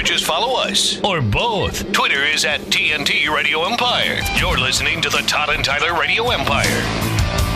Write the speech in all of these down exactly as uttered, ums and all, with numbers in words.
just follow us? Or both? Twitter is at T N T Radio Empire. You're listening to the Todd and Tyler Radio Empire.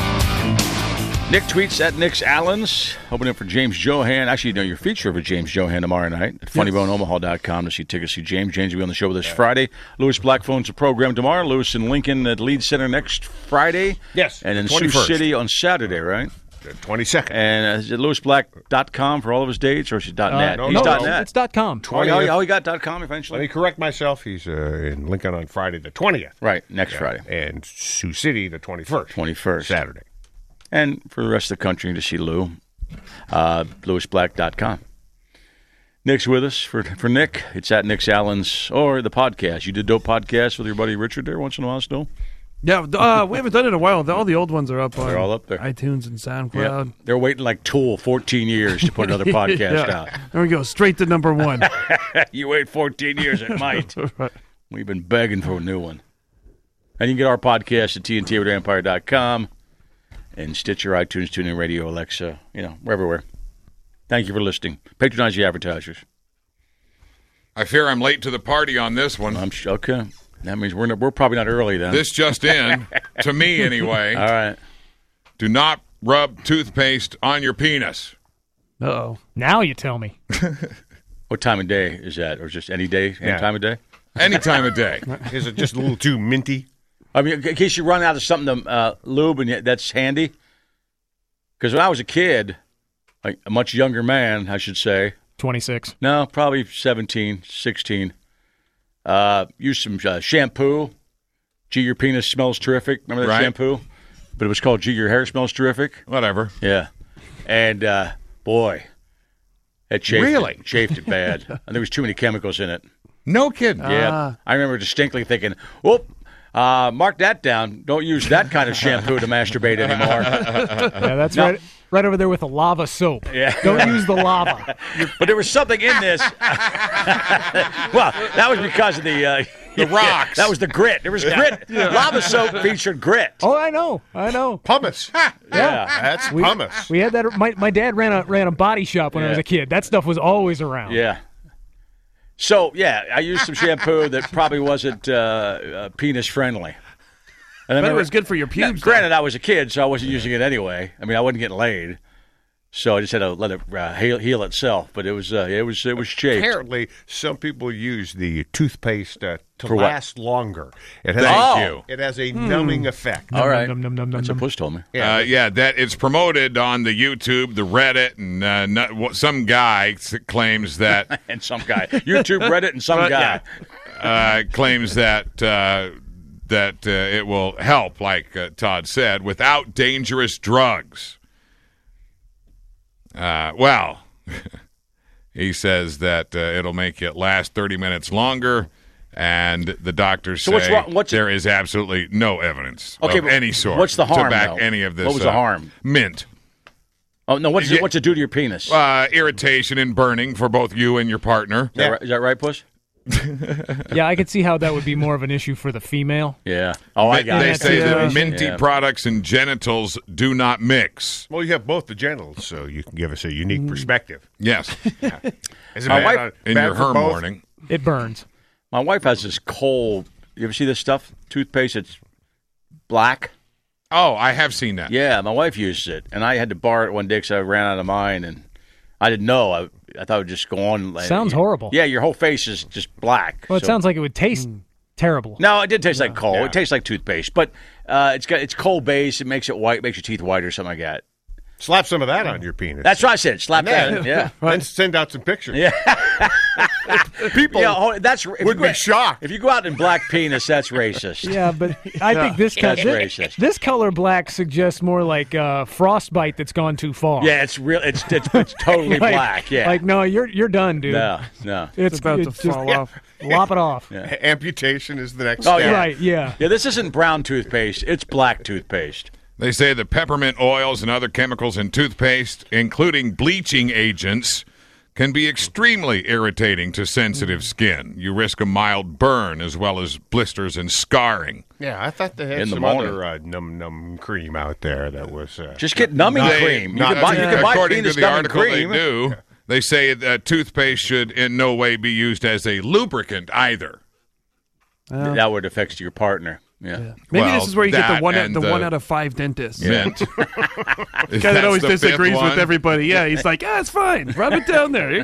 Nick tweets at Nick's Allens, opening for James Johan. Actually, you know, your feature for James Johan tomorrow night at funny bone omaha dot com to see tickets. See James. James will be on the show with us Friday. Lewis Black phones the program tomorrow. Lewis and Lincoln at Leeds Center next Friday. Yes. And in Sioux City on Saturday, right? The twenty-second. And uh, is it lewis black dot com for all of his dates, or is it Uh, .net? no, He's no, dot no, .net. It's dot .com. Oh, he, oh, he got .com eventually? Let me correct myself. He's uh, in Lincoln on Friday the twentieth. Right, next Yeah. Friday. And Sioux City the twenty-first. twenty-first. Saturday. And for the rest of the country to see Lou, uh, lewis black dot com. Nick's with us. For for Nick, it's at Nick's Allens or the podcast. You did dope podcasts with your buddy Richard there once in a while still? Yeah, uh, we haven't done it in a while. All the old ones are up on They're all up there. iTunes and SoundCloud. Yeah. They're waiting like Tool fourteen years to put another podcast Yeah. out. There we go, straight to number one. You wait fourteen years, it might. Right. We've been begging for a new one. And you can get our podcast at T N T radio empire dot com and Stitcher, iTunes, TuneIn Radio, Alexa. You know, we're everywhere. Thank you for listening. Patronize the advertisers. I fear I'm late to the party on this one. I'm sh- okay. That means we're not, we're probably not early then. This just in, to me anyway. All right. Do not rub toothpaste on your penis. Uh-oh. Now you tell me. What time of day is that? Or just any day, any Yeah. time of day? Any time of day. Is it just a little too minty? I mean, in case you run out of something to uh, lube, and that's handy. Because when I was a kid, like a much younger man, I should say. twenty-six. No, probably seventeen, sixteen. Uh, used some uh, shampoo. Gee, your penis smells terrific. Remember that Right. shampoo? But it was called Gee, your hair smells terrific. Whatever. Yeah. And, uh, boy, it chafed Really? it, chafed it bad. And there was too many chemicals in it. No kidding. Yeah. Ah. I remember distinctly thinking, whoop, uh, mark that down. Don't use that kind of shampoo to masturbate anymore. Yeah, that's No. right, right over there with the lava soap. Yeah. Don't use the lava. But there was something in this. Well, that was because of the... Uh, The rocks. That was the grit. There was grit. Lava soap featured grit. Oh, I know. I know. Pumice. Yeah. That's We, pumice. we had that. My, my dad ran a ran a body shop when I was Yeah. a kid. That stuff was always around. Yeah. So, yeah, I used some shampoo that probably wasn't uh, uh, penis friendly. And I But it remember- was good for your Now, pubes. granted, I was a kid, so I wasn't using it anyway. I mean, I wasn't getting laid, so I just had to let it uh, heal, heal itself. But it was, uh, it was, it was chafed. Apparently, some people use the toothpaste uh, to For what? last longer. It has, Thank Oh. you. It has a numbing effect. All right, Num, num, num, num, that's num. what Puss told me. Uh, yeah, that it's promoted on the YouTube, the Reddit, and uh, not, what- some guy s- claims that And some guy, YouTube, Reddit, and some But, guy. uh, claims that uh, that uh, it will help, like uh, Todd said, without dangerous drugs. Uh, well, he says that uh, it'll make it last thirty minutes longer, and the doctors So say what's wrong- what's it- there is absolutely no evidence Okay, of but any sort what's the harm, to back though? any of this. What was the uh, harm? Mint. Oh no, what's Yeah. it, what's it do to your penis? Uh, irritation and burning for both you and your partner. is, that right, is that right, Puss? Yeah, I could see how that would be more of an issue for the female. Yeah. Oh, I They, got they it. say that Yeah. minty Yeah. products and genitals do not mix. Well, you have both the genitals, so you can give us a unique perspective. Yes, Is it My bad wife- on- in bad your for her both? morning. It burns. My wife has this coal. You ever see this stuff? Toothpaste that's black. Oh, I have seen that. Yeah, my wife used it, and I had to borrow it one day because I ran out of mine, and I didn't know. I, I thought it would just go on. Like, Sounds horrible. Yeah, your whole face is just black. Well, it So- sounds like it would taste terrible. No, it did taste like coal. Yeah. It tastes like toothpaste, but uh, it's got it's coal base. It makes it white, makes your teeth white or something like that. Slap some of that on your penis. That's what I said. Slap Yeah. that. Yeah. Then send out some pictures. Yeah. People Yeah, oh, that's if would you be go- shocked. If you go out in black penis, that's racist. Yeah, but I think this, co- That's this, racist. this color black suggests more like uh, frostbite that's gone too far. Yeah, it's real. It's it's, it's totally Like- black. Yeah. Like, no, you're you're done, dude. no, no. It's, about to it's just- fall off. Lop it off. Yeah. Amputation is the next Oh, step. yeah. Right, yeah. Yeah, this isn't brown toothpaste. It's black toothpaste. They say the peppermint oils and other chemicals in toothpaste, including bleaching agents, can be extremely irritating to sensitive skin. You risk a mild burn as well as blisters and scarring. Yeah, I thought they had In the some morning. other uh, num num cream out there that was. Uh, Just get numbing Not- cream. You not- can buy, you can buy According penis to the numbing article, cream. they do. They say that toothpaste should in no way be used as a lubricant either. Uh, that would affect your partner. Yeah. yeah. Maybe Well, this is where you get the that one out, and the, the one out of five dentists. Mint. The guy that always disagrees with everybody. Yeah, he's like, yeah, it's fine. Rub it down there.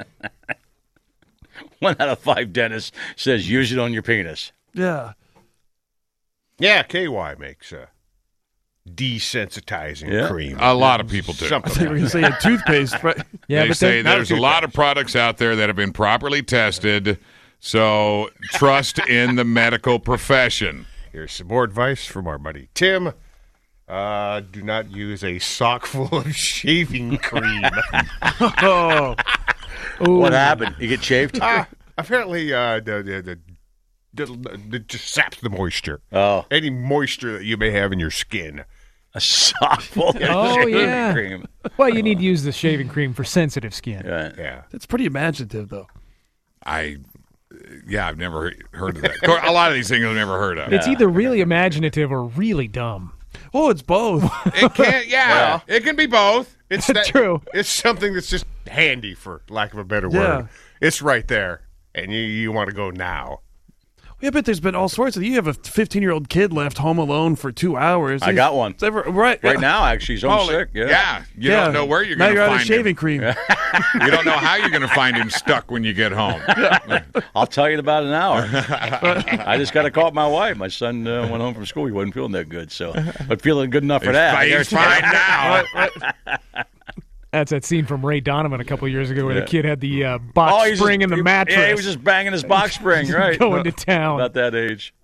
One out of five dentists says use it on your penis. Yeah. Yeah, K Y makes a desensitizing Yeah. cream. A lot of people do. I Something think we're like going to say a toothpaste. Right? Yeah, they but say then, there's a lot of products out there that have been properly tested, so trust in the medical profession. Here's some more advice from our buddy Tim. Uh, do not use a sock full of shaving cream. Oh, ooh, What happened? You get shaved? Ah, apparently, uh, the, the, the, the, it just saps the moisture. Oh, Any moisture that you may have in your skin. a sock full of Oh, shaving yeah. cream. well, you need to use the shaving cream for sensitive skin. Right. Yeah. that's pretty imaginative, though. I, yeah, I've never heard of that. Of course, a lot of these things I've never heard of. It's either really imaginative or really dumb. Oh, it's both. It can, yeah, it can be both. It's that, True. It's something that's just handy, for lack of a better Yeah. word. It's right there, and you, you want to go now. Yeah, but there's been all sorts of. You have a fifteen-year-old kid left home alone for two hours. I got one. It's ever, right, Right now, actually, he's homesick. yeah. Yeah. you yeah. don't know where you're now going to you're out find of shaving him. cream. You don't know how you're going to find him stuck when you get home. I'll tell you in about an hour. I just got to call up my wife. My son uh, went home from school. He wasn't feeling that good, so but feeling good enough for that. I He's guarantee fine you. now. That's that scene from Ray Donovan a couple years ago where the kid had the uh, box Oh, he's spring just, in the mattress Yeah, he was just banging his box spring, right? going to town. About that age.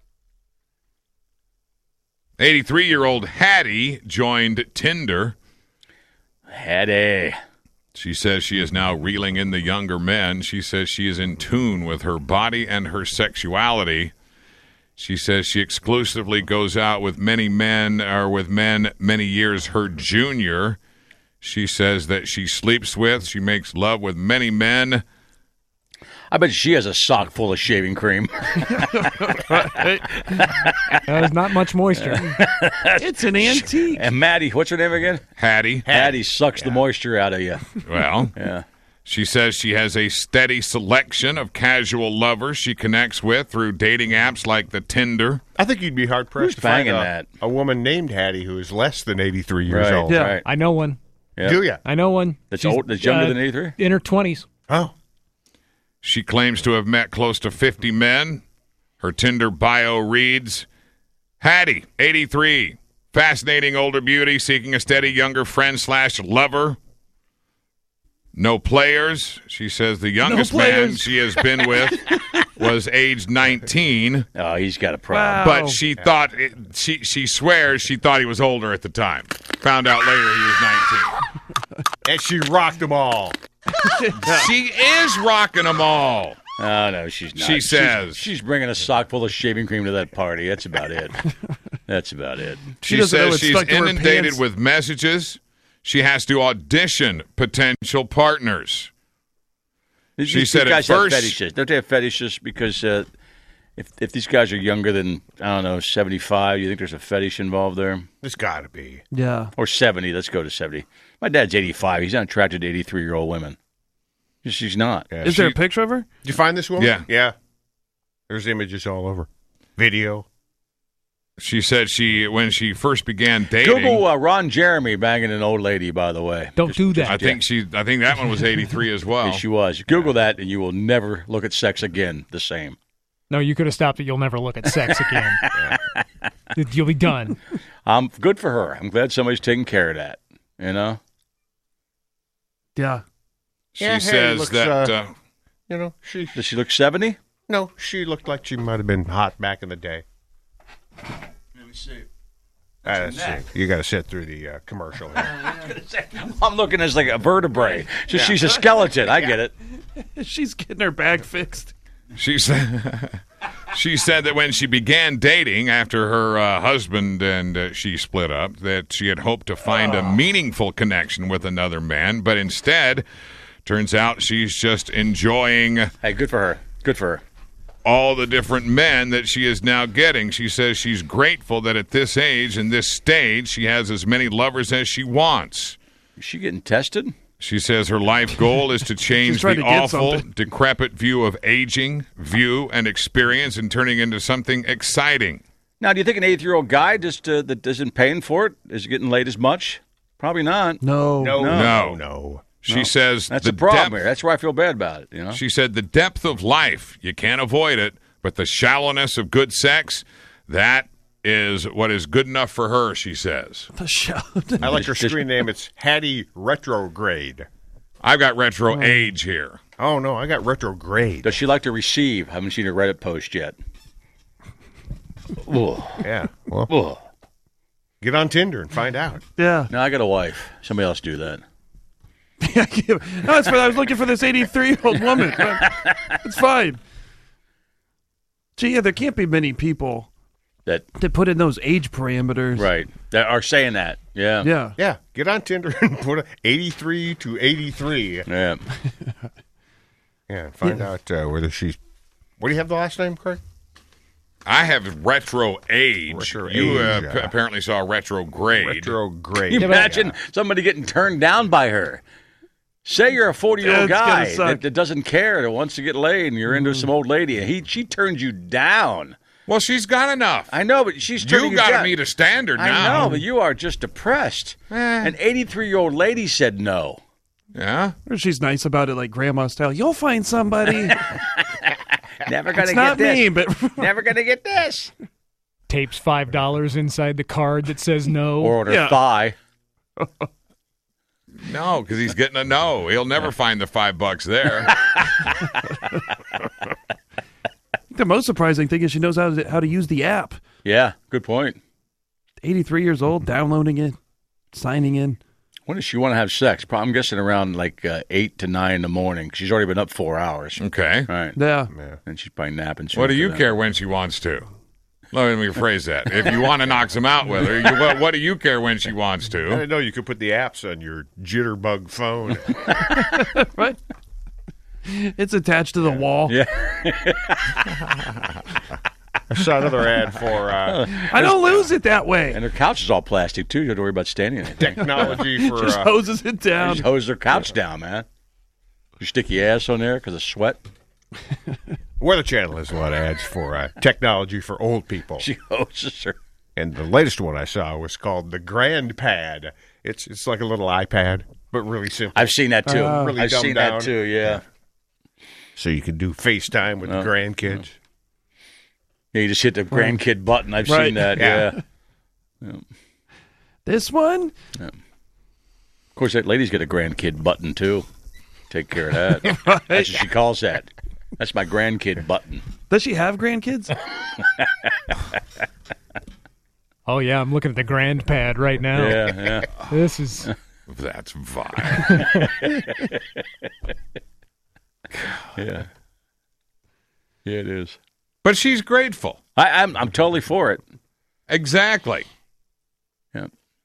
eighty-three-year-old Hattie joined Tinder. Hattie. She says she is now reeling in the younger men. She says she is in tune with her body and her sexuality. She says she exclusively goes out with many men, or with men many years her junior. She says that she sleeps with, she makes love with many men. I bet she has a sock full of shaving cream. There's not much moisture. It's an antique. And Maddie, what's her name again? Hattie. Hattie sucks the moisture out of you. Well, Yeah. she says she has a steady selection of casual lovers she connects with through dating apps like the Tinder. I think you'd be hard pressed Who's to find banging a, that? a woman named Hattie who is less than eighty-three years Right. old. Yeah. Right. I know one. Yeah. Do you? I know one. That's She's, old. That's younger uh, than eighty-three. in her twenties. Oh. She claims to have met close to fifty men. Her Tinder bio reads, Hattie, eighty-three, fascinating older beauty seeking a steady younger friend slash lover. No players. She says the youngest man players. she has been with was age nineteen, Oh, he's got a problem. Wow. but she thought it, she she swears she thought he was older at the time. Found out later he was nineteen. And she rocked them all. She is rocking them all. Oh, no, she's not. She She's- says. She's, bringing a sock full of shaving cream to that party. That's about it. That's about it. She, doesn't know says it's she's stuck to her inundated pants. with messages. She has to audition potential partners. These, She these said at guys first- have fetishes. Don't they have fetishes? Because uh, if if these guys are younger than, I don't know, seventy-five, you think there's a fetish involved there? There's got to be. Yeah. Or seventy. Let's go to seventy. My dad's eighty-five. He's not attracted to eighty-three-year-old women. She's not. Yeah. Is there a picture of her? Did you find this woman? Yeah. Yeah. There's images all over. Video. She said she when she first began dating. Google uh, Ron Jeremy banging an old lady, by the way. Don't do that. I think she. I think that one was eighty-three as well. Yes, she was. Google that, and you will never look at sex again the same. No, you could have stopped it. You'll never look at sex again. You'll be done. Um, good for her. I'm glad somebody's taking care of that. You know? Yeah. She Yeah, hey, says looks, that. uh, Uh, You know, she. Does she look seventy? No, she looked like she might have been hot back in the day. Let me see. Uh, let's see. You got to sit through the uh, commercial here. I'm looking as like a vertebrae. So she's a skeleton. I get it. She's getting her bag fixed. she said. She said that when she began dating after her uh, husband and uh, she split up, that she had hoped to find a meaningful connection with another man, but instead, turns out she's just enjoying Hey, good for her. Good for her. all the different men that she is now getting. She says she's grateful that at this age and this stage, she has as many lovers as she wants. Is she getting tested? She says her life goal is to change trying the to get awful, something. decrepit view of aging, view, and experience and turning into something exciting. Now, do you think an eighty-year-old guy just uh, that isn't paying for it is getting laid as much? Probably not. No. No, No. no, no. She says That's the the problem depth- here. That's why I feel bad about it. You know. She said the depth of life, you can't avoid it, but the shallowness of good sex, that is what is good enough for her, she says. The show. I like her screen name. It's Hattie Retrograde. I've got retro age here. Oh, no, I got retrograde. Does she like to receive? Haven't seen her Reddit post yet. Ugh. Yeah. Well, Ugh. get on Tinder and find out. Yeah. No, I got a wife. Somebody else do that. no, that's fine. I was looking for this eighty-three-year-old woman. It's fine. Gee, yeah, there can't be many people That that put in those age parameters. right. That are saying that. Yeah. Yeah. Yeah, get on Tinder and put a eighty-three to eighty-three. Yeah. Yeah, and find out uh, whether she's. What do you have the last name, Craig? I have retro age. Retro you uh, age, p- yeah. apparently saw retrograde. Retrograde. Can you imagine somebody getting turned down by her? Say you're a forty-year-old That's gonna guy suck. that, that doesn't care, that wants to get laid, and you're into some old lady, and he she turns you down. Well, she's got enough. I know, but she's turning You you, got to down. meet a standard I now. know, but you are just depressed. An eighty-three-year-old lady said no. Yeah? Or she's nice about it, like grandma style. You'll find somebody. Never gonna It's get not this. me, but Never gonna get this. Tapes five dollars inside the card that says no. Or on her Yeah. thigh. No, because he's getting a no. He'll never find the five bucks there. the most surprising thing is she knows how to, how to use the app. Yeah, good point. eighty-three years old, downloading it, signing in. When does she want to have sex? Probably, I'm guessing around like uh, eight to nine in the morning. She's already been up four hours. Okay. Right. Yeah. And she's probably napping. soon What do for you that. care when she wants to? Let me rephrase that. If you want to knock some out with her, you, what, what do you care when she wants I to? didn't know you could put the apps on your jitterbug phone. Right? It's attached to the wall. Yeah. I saw another ad for uh, I don't lose it that way. And her couch is all plastic, too. You don't have to worry about standing in it. technology for Just uh, hoses it down. Just hose her couch down, man. You stick your ass on there because of sweat. Weather Channel has a lot of ads for uh, technology for old people. She hoses her. And the latest one I saw was called the Grand Pad. It's it's like a little iPad, but really simple. I've seen that, too. Oh. Really I've dumbed seen down. that, too, yeah. So you can do FaceTime with Oh. the grandkids. Yeah, you just hit the grandkid button. I've Right. seen that, Yeah. yeah. This one? Of course, that lady's got a grandkid button, too. Take care of that. That's what she calls that. That's my grandkid button. Does she have grandkids? Oh, yeah, I'm looking at the grand pad right now. Yeah, yeah. This is That's vile. Yeah. Yeah, it is. But she's grateful. I, I'm I'm totally for it. Exactly. Yeah.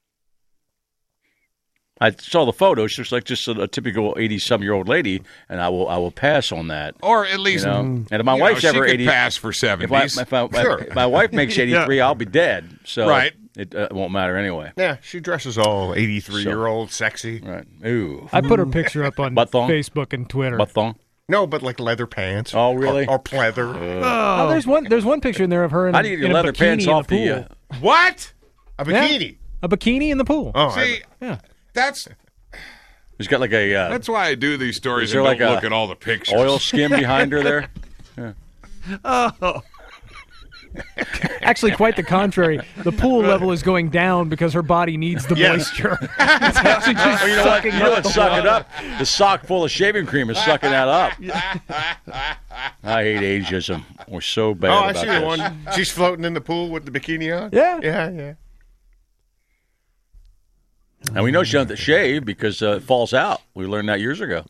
I saw the photo. She looks like just a, a typical eighty-some-year-old lady, and I will I will pass on that. Or at You least, know, and if my you know, wife's she ever could eighty, pass for if, I, seventies. if, I, Sure. if my wife makes eighty-three, I'll be dead. So Right. it uh, won't matter anyway. Yeah, she dresses all eighty-three-year-old sexy. Right? Ooh, I put her picture up on Butt thong? Facebook and Twitter. butt thong. No, but like leather pants. Oh, really? Or, or pleather. Oh, there's one. There's one picture in there of her in, How a, do you get in your a leather bikini pants in the off the? pool. Uh, What? A bikini. A bikini in the pool. Oh, See, Yeah. that's she's got like a uh, that's why I do these stories Is and there don't like a look at all the pictures. oil skim behind her there. Oh. Actually, quite the contrary. The pool level is going down because her body needs the Yes. moisture. It's actually just Oh, you know what? sucking You know up what? the Suck water. it up. The sock full of shaving cream is sucking that up. I hate ageism. We're so bad Oh, I about see this. the one. She's floating in the pool with the bikini on. Yeah. Yeah, yeah. And we know she doesn't have to shave because uh, it falls out. We learned that years ago.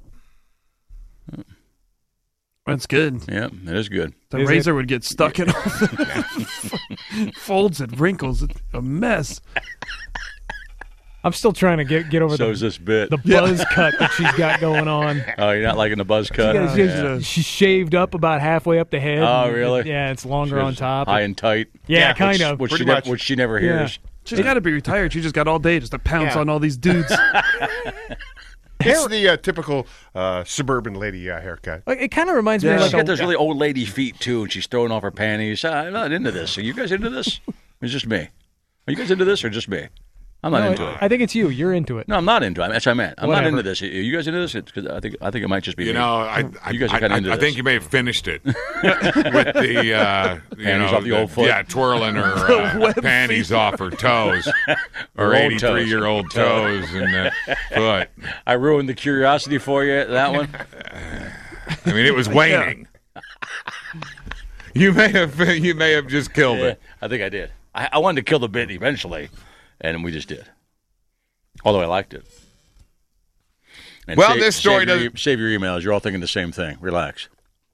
That's good. Yeah, it is good. The Is razor would get stuck in all the folds and wrinkles. It's a mess. I'm still trying to get get over So the, is this bit. the buzz cut that she's got going on. Oh, you're not liking the buzz cut? She's, Yeah. she's shaved up about halfway up the head. Oh, and really? it- yeah, it's longer on Just top. High and tight. yeah, Yeah, kind which- of. Which she, Pretty never, much. which she never Yeah. hears. She's got to be retired. She just got all day just to pounce Yeah. on all these dudes. It's the uh, typical uh, suburban lady uh, haircut. Like, it kind of reminds me Yeah, of she's like got a, those really old lady feet, too, and she's throwing off her panties. I'm not into this. Are you guys into this? It's just me. Are you guys into this or just me? I'm not no, into it. I think it's you. You're into it. No, I'm not into it. That's what I meant. I'm Whatever. not into this. Are you guys into this? It's 'cause I think I think it might just be You me. know, I, I, You guys are I, kinda I, into I this. think you may have finished it with the uh, you Panties know, off the old foot? yeah, twirling her uh, panties off her toes, Her her old eighty-three year old toes and that foot. I ruined the curiosity for you, that one. I mean, it was waning. You may have you may have just killed Yeah, it. I think I did. I, I wanted to kill the bit eventually, and we just did. Although I liked it. And Well, save- this story save your, doesn't- save your emails. You're all thinking the same thing. Relax.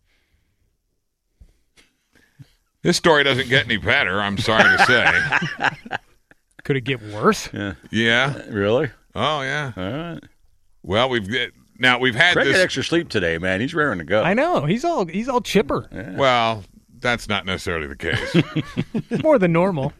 This story doesn't get any better. I'm sorry to say. Could it get worse? Yeah. Yeah. Really? Oh yeah. All right. Well, we've now we've had Craig this. had extra sleep today, man. He's raring to go. I know. He's all he's all chipper. Well, that's not necessarily the case. More than normal.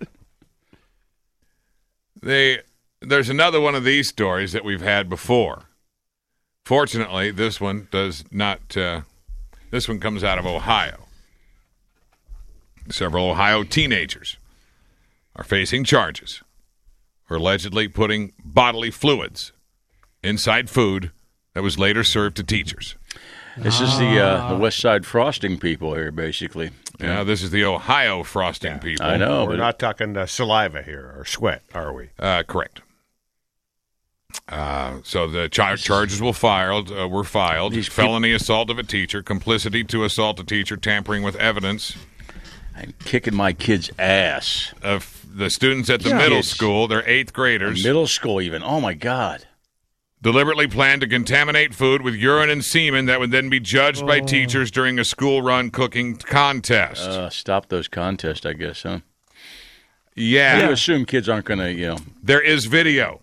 They there's another one of these stories that we've had before. Fortunately, this one does not. Uh, this one comes out of Ohio. Several Ohio teenagers are facing charges for allegedly putting bodily fluids inside food that was later served to teachers. This is the uh, the West Side Frosting people here, basically. Yeah, this is the Ohio frosting people. I know. We're but not talking uh, saliva here or sweat, are we? Uh, correct. Uh, so the char- charges will filed uh, were filed. These peop- Felony assault of a teacher, complicity to assault a teacher, tampering with evidence I'm kicking my kid's ass. of the students at the Yeah. middle Kids. school. They're eighth graders. Middle school, even. Oh my God. Deliberately planned to contaminate food with urine and semen that would then be judged by teachers during a school-run cooking contest. Uh, stop those contests, I guess, huh? yeah, You assume kids aren't going to, you know. there is video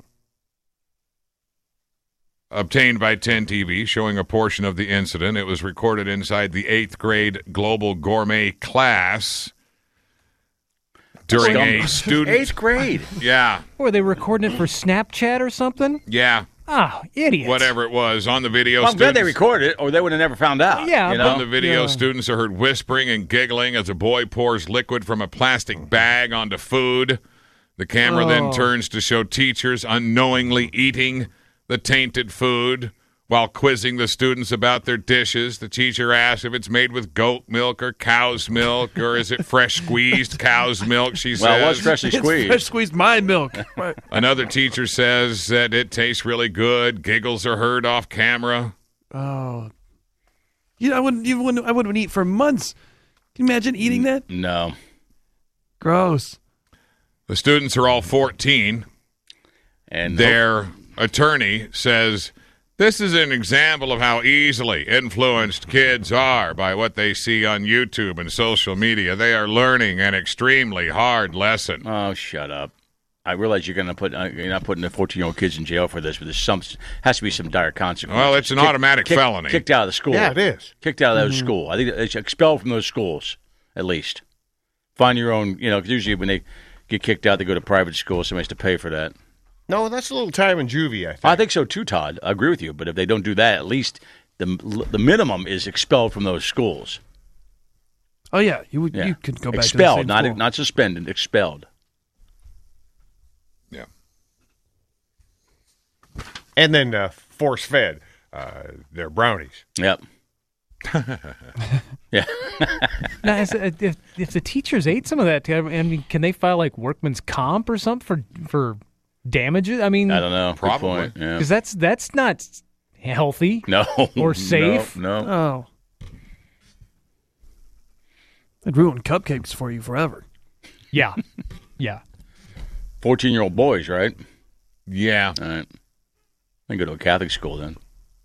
obtained by ten T V showing a portion of the incident. It was recorded inside the eighth grade global gourmet class during Scum- a student. Eighth grade. Yeah, Or are they recording it for Snapchat or something? yeah, Oh, idiots. whatever it was on the video. Well, I'm glad they students- recorded it, or they would have never found out. Yeah, you but- know? On the video, Yeah. students are heard whispering and giggling as a boy pours liquid from a plastic bag onto food. The camera then Oh. turns to show teachers unknowingly eating the tainted food while quizzing the students about their dishes. The teacher asks if it's made with goat milk or cow's milk, or is it fresh squeezed cow's milk, she says. Well, it was freshly It's squeezed. fresh squeezed my milk. Another teacher says that it tastes really good. Giggles are heard off camera. Oh, you know, I wouldn't. You wouldn't. I wouldn't eat for months. Can you imagine eating that? No. Gross. The students are all fourteen. And Their attorney says this is an example of how easily influenced kids are by what they see on YouTube and social media. They are learning an extremely hard lesson. Oh, shut up. I realize you're going to put, uh, you're not putting the fourteen-year-old kids in jail for this, but there's some, has to be some dire consequences. Well, it's an Kick- automatic kick- felony. Kicked out of the school. Yeah, it is. Kicked out of those school. I think it's expelled from those schools, at least. Find your own, you know, because usually when they get kicked out, they go to private school. Somebody has to pay for that. No, that's a little time in juvie, I think. I think so too, Todd. I agree with you. But if they don't do that, at least the the minimum is expelled from those schools. Oh yeah, you would. Yeah. You could go back expelled, to the same not school. not suspended, expelled. Yeah. And then uh, force fed uh, their brownies. Yep. yeah. Now, is it- if if the teachers ate some of that, I mean, can they file like workman's comp or something for for damages? I mean, I don't know. Good Probably. point. Yeah. because that's that's not healthy No. or safe. No. no. Oh, it'd ruin cupcakes for you forever. Yeah, yeah. fourteen-year-old boys, right? Yeah. All right. I can go to a Catholic school then.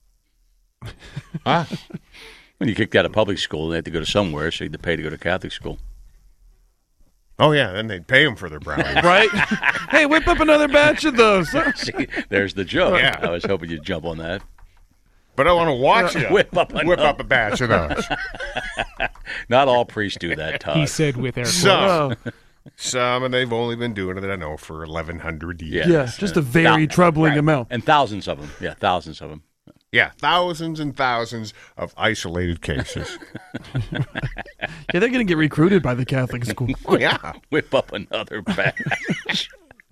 Huh? When you kicked out of public school, they have to go to somewhere, so you have to pay to go to Catholic school. Oh, yeah, then they'd pay them for their brownies. Right? Hey, whip up another batch of those. See, there's the joke. Yeah. I was hoping you'd jump on that. But I want to watch you Whip up a whip number. up a batch of those. Not all priests do that, Todd. He said with air quotes. Some, Oh, some, and they've only been doing it, I know, for eleven hundred years. Yeah. yeah, just a very Thou- troubling right. amount. And thousands of them. Yeah, thousands of them. Yeah, thousands and thousands of isolated cases. Yeah, they're going to get recruited by the Catholic school. Yeah. Whip up another batch.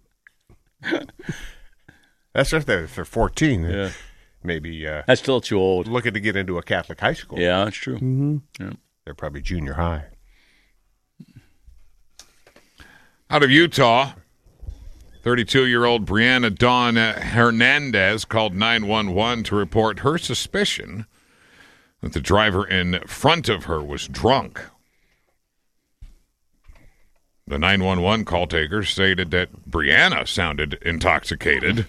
That's if they're, if they're fourteen. Yeah. Maybe uh, That's still too old. looking to get into a Catholic high school. Yeah, that's true. Mm-hmm. Yeah. They're probably junior high. Out of Utah, thirty-two-year-old Brianna Dawn Hernandez called nine one one to report her suspicion that the driver in front of her was drunk. The nine one one call taker stated that Brianna sounded intoxicated,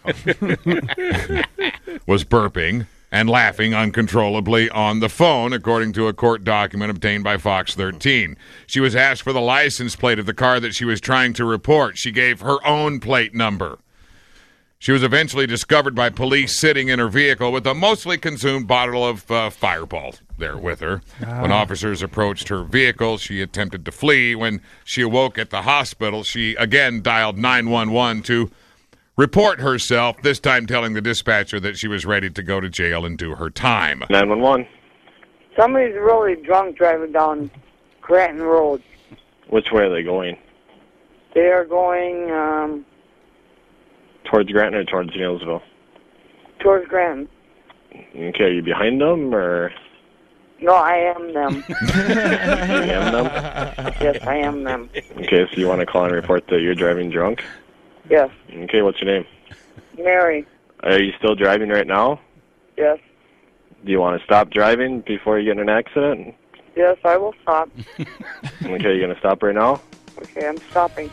was burping, and laughing uncontrollably on the phone, according to a court document obtained by Fox thirteen. She was asked for the license plate of the car that she was trying to report. She gave her own plate number. She was eventually discovered by police sitting in her vehicle with a mostly consumed bottle of uh, Fireball there with her. Ah. When officers approached her vehicle, she attempted to flee. When she awoke at the hospital, she again dialed nine one one to report herself, this time telling the dispatcher that she was ready to go to jail and do her time. nine one one. Somebody's really drunk driving down Granton Road. Which way are they going? They are going um, towards Granton or towards Neilsville? Towards Granton. Okay, are you behind them or? No, I am them. You am them? Yes, I am them. Okay, so you want to call and report that you're driving drunk? Yes. Okay, what's your name? Mary. Are you still driving right now? Yes. Do you want to stop driving before you get in an accident? Yes, I will stop. Okay, you going to stop right now? Okay, I'm stopping.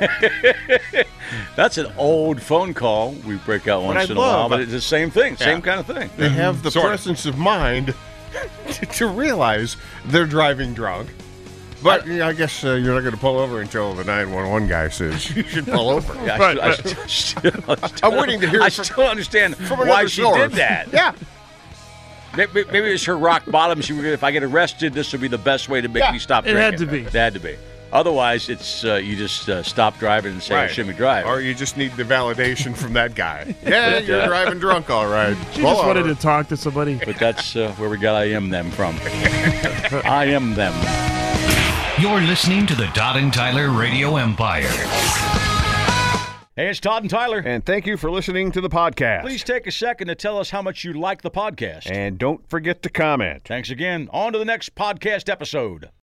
That's an old phone call we break out once I in a while, love- but it's the same thing, Yeah. same kind of thing. They have the Sort of. presence of mind to, to realize they're driving drunk. But you know, I guess uh, you're not going to pull over until the nine one one guy says you should pull over. Yeah, I But, still- I uh, still- still- I still- I'm waiting to hear I from- still understand from why another she source. did that. Yeah. Maybe, maybe it's her rock bottom. She, if I get arrested, this will be the best way to make Yeah, me stop it drinking. had to be. It had to be. Otherwise, it's uh, you just uh, stop driving and say I Right. shouldn't be driving. Or you just need the validation from that guy. Yeah, you're Yeah. driving drunk, all right. She Pull just wanted over. to talk to somebody. But that's uh, where we got I am them from. I am them. You're listening to the Todd and Tyler Radio Empire. Hey, it's Todd and Tyler. And thank you for listening to the podcast. Please take a second to tell us how much you like the podcast. And don't forget to comment. Thanks again. On to the next podcast episode.